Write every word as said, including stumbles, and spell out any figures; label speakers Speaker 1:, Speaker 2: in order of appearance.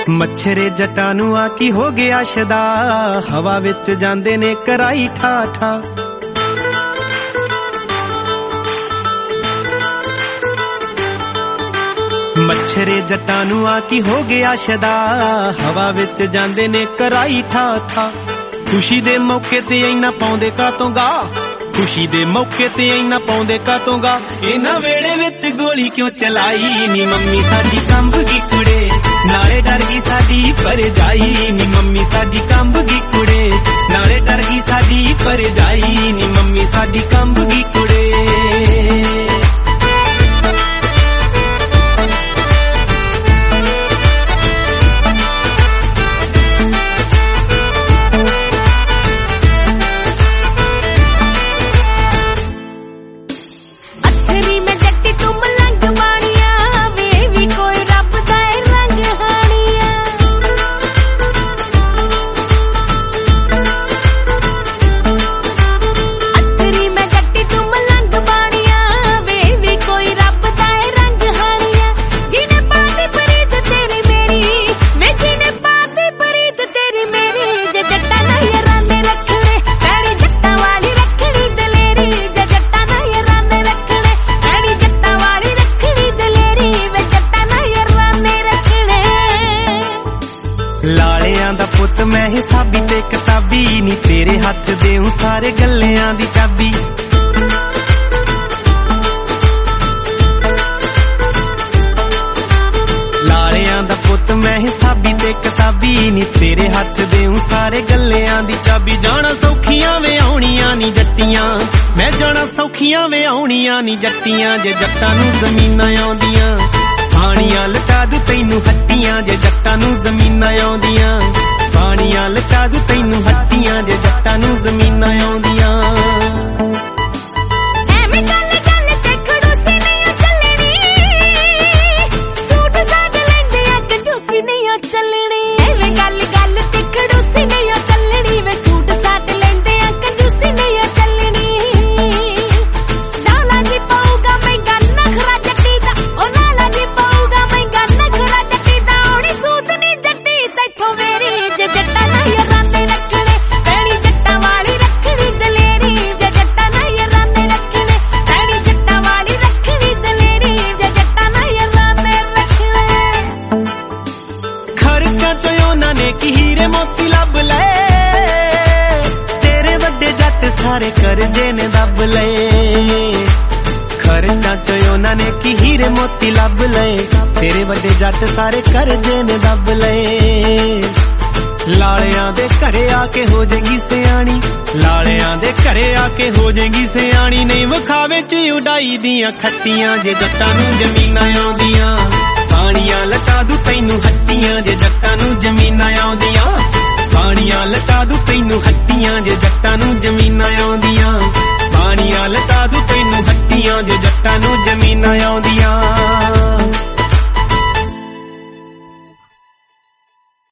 Speaker 1: मच्छरे जटां नूं आ की हो गया शदा, हवा विच जांदे ने कराई ठा ठा। मच्छरे जटां नूं आ की हो गया शदा, हवा विच जांदे ने कराई ठा ठा। खुशी दे मौके ते इन्ना पाउंदे कातों गा, खुशी दे मौके ते इन्ना पाउंदे कातों गा। इन्हां वेड़े विच गोली क्यों चलाई नी मम्मी साडी कंब गी कुड़े, नाले डर गई साडी परजाई नी मम्मी साडी कंब गी कुड़े, नाले डर गई साडी परजाई नी मम्मी साडी कंब गी कुड़े। लालियां दा पुत मैं हिसाबी ते किताबी नी, तेरे हथ देऊं सारे गल्लियां दी चाबी। लालियां दा पुत मैं हिसाबी ते किताबी नी, तेरे हथ देऊं सारे गल्लियां दी चाबी। जाना सौखियां वे आउणियां नी जट्टियां, मैं जाना सौखियां वे आउणियां नी जट्टियां। जे जट्टां नूं ज़मीनां आउंदियां, पानियां लटा दू तैनू हट्टियां। जे जट्टां नूं ज़मीनां आउंदियां, पानियां लटा दू तैनू हट्टियां। जे जट्टां नूं ज़मीनां आउंदियां। की हीरे मोती लब ले, तेरे वड्डे जट सारे करजे ने दब ले। खर्चा च उन्हां ने की हीरे मोती लब ले, तेरे वड्डे जट सारे करजे ने दब ले। लालियां दे घरे आके हो जाएगी सियाणी, लालियां दे घरे आके हो जाएगी सियाणी। नहीं विखावे च उडाई दियां खट्टियां, जे जट्टां नूं ज़मीनां आउंदियां। पानियां लटा दू तैनू हट्टियां, जे जट्टां नूं ज़मीनां आउंदियां। पानियां लटा दू तैनू हट्टियां, जे जट्टां नूं ज़मीनां आउंदियां। पानियां लटा दू तैनू हट्टियां, जे जट्टां नूं ज़मीनां आउंदियां।